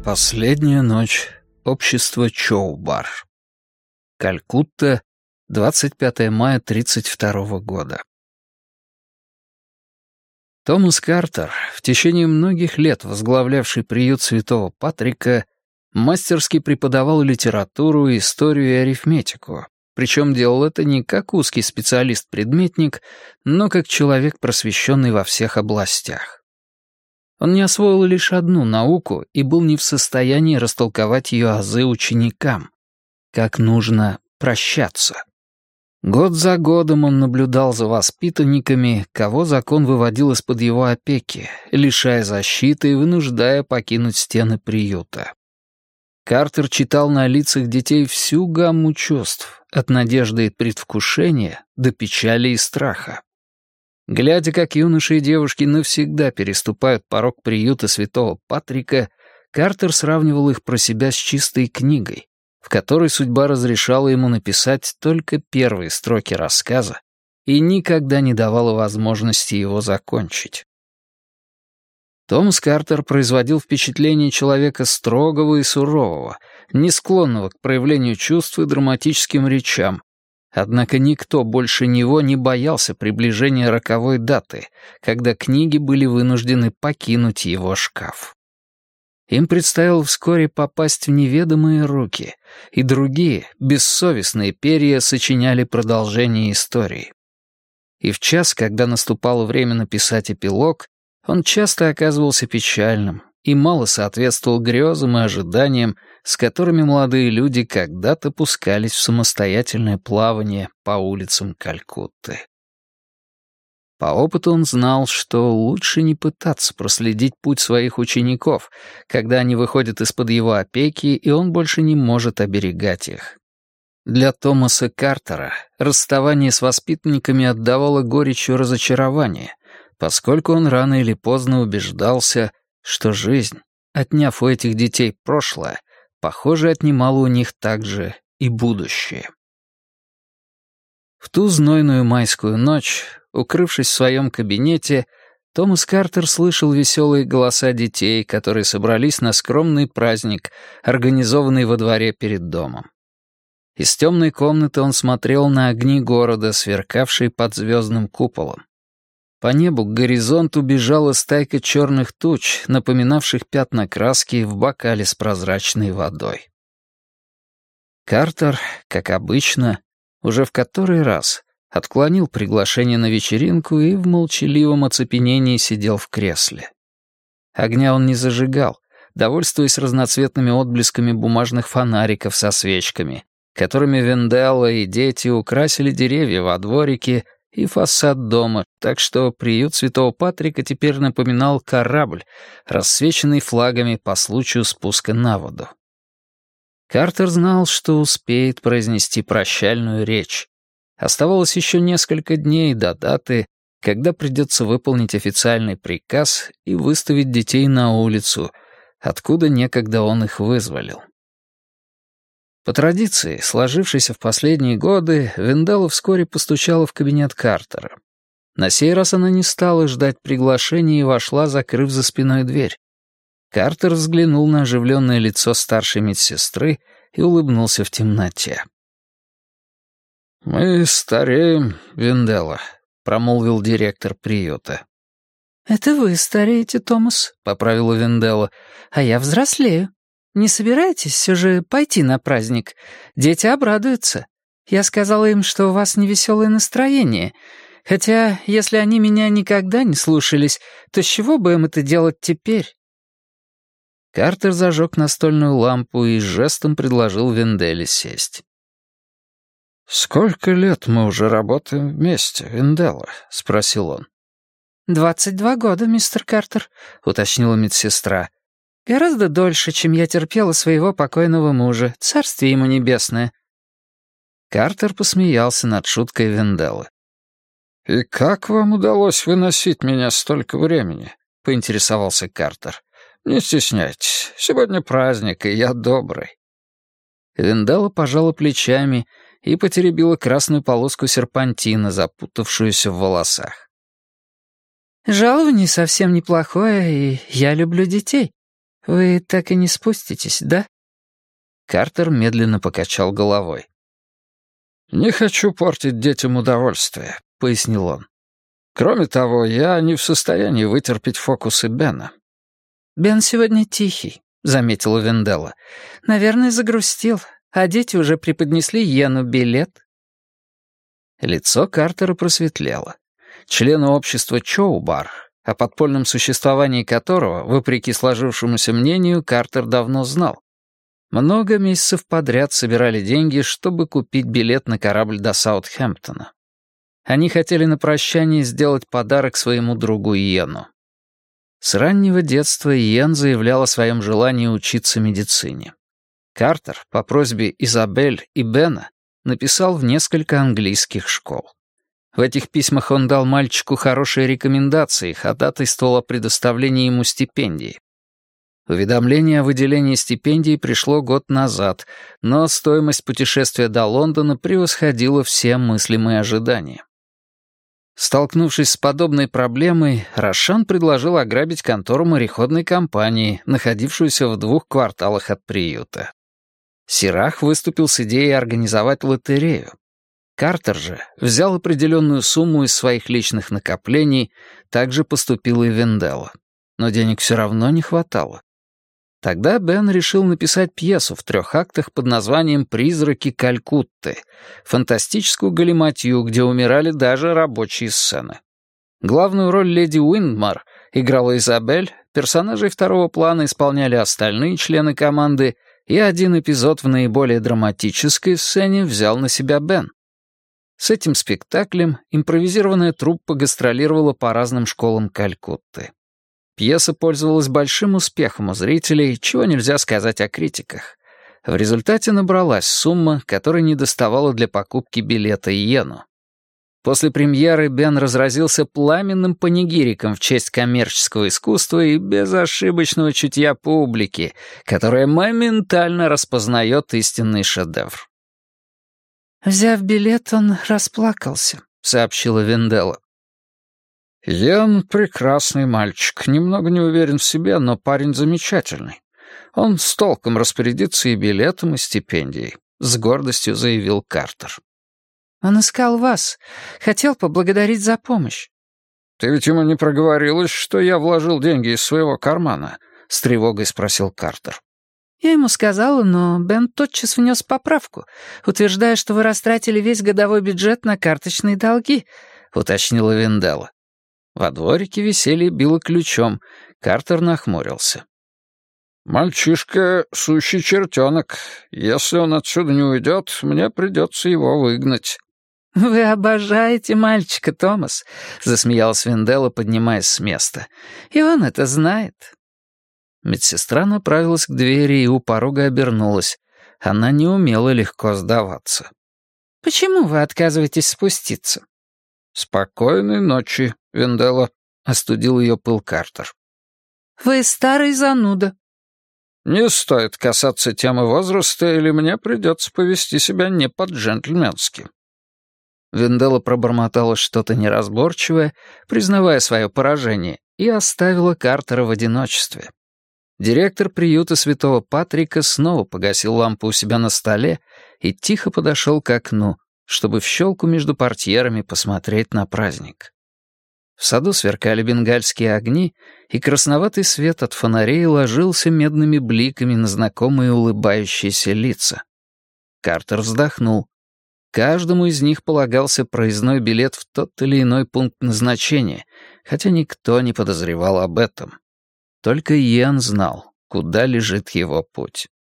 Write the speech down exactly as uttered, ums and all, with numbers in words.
Последняя ночь. Общество Чоу-бар. Калькутта, двадцать пятое мая тридцать второго года. Томас Картер, в течение многих лет возглавлявший приют Святого Патрика, мастерски преподавал литературу, историю и арифметику, причем делал это не как узкий специалист-предметник, но как человек, просвещенный во всех областях. Он не освоил лишь одну науку и был не в состоянии растолковать ее азы ученикам, как нужно прощаться. Год за годом он наблюдал за воспитанниками, кого закон выводил из-под его опеки, лишая защиты и вынуждая покинуть стены приюта. Картер читал на лицах детей всю гамму чувств, от надежды и предвкушения до печали и страха. Глядя, как юноши и девушки навсегда переступают порог приюта Святого Патрика, Картер сравнивал их про себя с чистой книгой, в которой судьба разрешала ему написать только первые строки рассказа и никогда не давала возможности его закончить. Томас Картер производил впечатление человека строгого и сурового, не склонного к проявлению чувств и драматическим речам. Однако никто больше него не боялся приближения роковой даты, когда книги были вынуждены покинуть его шкаф. Им предстояло вскоре попасть в неведомые руки, и другие, бессовестные перья сочиняли продолжение истории. И в час, когда наступало время написать эпилог, он часто оказывался печальным и мало соответствовал грезам и ожиданиям, с которыми молодые люди когда-то пускались в самостоятельное плавание по улицам Калькутты. По опыту он знал, что лучше не пытаться проследить путь своих учеников, когда они выходят из-под его опеки, и он больше не может оберегать их. Для Томаса Картера расставание с воспитанниками отдавало горечью разочарования, поскольку он рано или поздно убеждался, что жизнь, отняв у этих детей прошлое, похоже, отнимала у них также и будущее. В ту знойную майскую ночь, укрывшись в своем кабинете, Томас Картер слышал веселые голоса детей, которые собрались на скромный праздник, организованный во дворе перед домом. Из темной комнаты он смотрел на огни города, сверкавшие под звездным куполом. По небу к горизонту бежала стайка черных туч, напоминавших пятна краски в бокале с прозрачной водой. Картер, как обычно, уже в который раз отклонил приглашение на вечеринку и в молчаливом оцепенении сидел в кресле. Огня он не зажигал, довольствуясь разноцветными отблесками бумажных фонариков со свечками, которыми Венделла и дети украсили деревья во дворике и фасад дома, так что приют Святого Патрика теперь напоминал корабль, рассвеченный флагами по случаю спуска на воду. Картер знал, что успеет произнести прощальную речь. Оставалось еще несколько дней до даты, когда придется выполнить официальный приказ и выставить детей на улицу, откуда некогда он их вызволил. По традиции, сложившейся в последние годы, Венделла вскоре постучала в кабинет Картера. На сей раз она не стала ждать приглашения и вошла, закрыв за спиной дверь. Картер взглянул на оживленное лицо старшей медсестры и улыбнулся в темноте. «Мы стареем, Венделла», — промолвил директор приюта. «Это вы стареете, Томас», — поправила Венделла, — «а я взрослею. Не собираетесь все же пойти на праздник? Дети обрадуются. Я сказала им, что у вас невеселое настроение. Хотя, если они меня никогда не слушались, то с чего бы им это делать теперь?» Картер зажег настольную лампу и жестом предложил Венделле сесть. «Сколько лет мы уже работаем вместе, Венделла?» — спросил он. «Двадцать два года, мистер Картер», — уточнила медсестра. «Гораздо дольше, чем я терпела своего покойного мужа, царствие ему небесное». Картер посмеялся над шуткой Венделлы. «И как вам удалось выносить меня столько времени?» — поинтересовался Картер. «Не стесняйтесь, сегодня праздник, и я добрый». Венделла пожала плечами и потеребила красную полоску серпантина, запутавшуюся в волосах. «Жалование совсем неплохое, и я люблю детей. «Вы так и не спуститесь, да?» Картер медленно покачал головой. «Не хочу портить детям удовольствие», — пояснил он. «Кроме того, я не в состоянии вытерпеть фокусы Бена». «Бен сегодня тихий», — заметила Венделла. «Наверное, загрустил, а дети уже преподнесли Йену билет». Лицо Картера просветлело. Члены общества Чоубар, о подпольном существовании которого, вопреки сложившемуся мнению, Картер давно знал. Много месяцев подряд собирали деньги, чтобы купить билет на корабль до Саутгемптона. Они хотели на прощание сделать подарок своему другу Йену. С раннего детства Йен заявлял о своем желании учиться медицине. Картер, по просьбе Изабель и Бена, написал в несколько английских школ. В этих письмах он дал мальчику хорошие рекомендации, ходатайствовал о предоставлении ему стипендии. Уведомление о выделении стипендии пришло год назад, но стоимость путешествия до Лондона превосходила все мыслимые ожидания. Столкнувшись с подобной проблемой, Рошан предложил ограбить контору мореходной компании, находившуюся в двух кварталах от приюта. Сирах выступил с идеей организовать лотерею. Картер же взял определенную сумму из своих личных накоплений, так же поступил и Венделла. Но денег все равно не хватало. Тогда Бен решил написать пьесу в трех актах под названием «Призраки Калькутты», фантастическую галиматью, где умирали даже рабочие сцены. Главную роль леди Уиндмар играла Изабель, персонажей второго плана исполняли остальные члены команды, и один эпизод в наиболее драматической сцене взял на себя Бен. С этим спектаклем импровизированная труппа гастролировала по разным школам Калькутты. Пьеса пользовалась большим успехом у зрителей, чего нельзя сказать о критиках. В результате набралась сумма, которой недоставало для покупки билета Йену. После премьеры Бен разразился пламенным панигириком в честь коммерческого искусства и безошибочного чутья публики, которая моментально распознает истинный шедевр. «Взяв билет, он расплакался», — сообщила Венделла. «Йен — прекрасный мальчик, немного не уверен в себе, но парень замечательный. Он с толком распорядится и билетом, и стипендией», — с гордостью заявил Картер. «Он искал вас, хотел поблагодарить за помощь». «Ты ведь ему не проговорилась, что я вложил деньги из своего кармана?» — с тревогой спросил Картер. «Я ему сказала, но Бен тотчас внес поправку, утверждая, что вы растратили весь годовой бюджет на карточные долги», — уточнила Венделла. Во дворике веселье било ключом. Картер нахмурился. «Мальчишка — сущий чертенок. Если он отсюда не уйдет, мне придется его выгнать». «Вы обожаете мальчика, Томас», — засмеялась Венделла, поднимаясь с места. «И он это знает». Медсестра направилась к двери и у порога обернулась. Она не умела легко сдаваться. «Почему вы отказываетесь спуститься?» «Спокойной ночи, Венделла», — остудил ее пыл Картер. «Вы старый зануда». «Не стоит касаться темы возраста, или мне придется повести себя не по-джентльменски». Венделла пробормотала что-то неразборчивое, признавая свое поражение, и оставила Картера в одиночестве. Директор приюта Святого Патрика снова погасил лампу у себя на столе и тихо подошел к окну, чтобы в щелку между портьерами посмотреть на праздник. В саду сверкали бенгальские огни, и красноватый свет от фонарей ложился медными бликами на знакомые улыбающиеся лица. Картер вздохнул. Каждому из них полагался проездной билет в тот или иной пункт назначения, хотя никто не подозревал об этом. Только Йен знал, куда лежит его путь.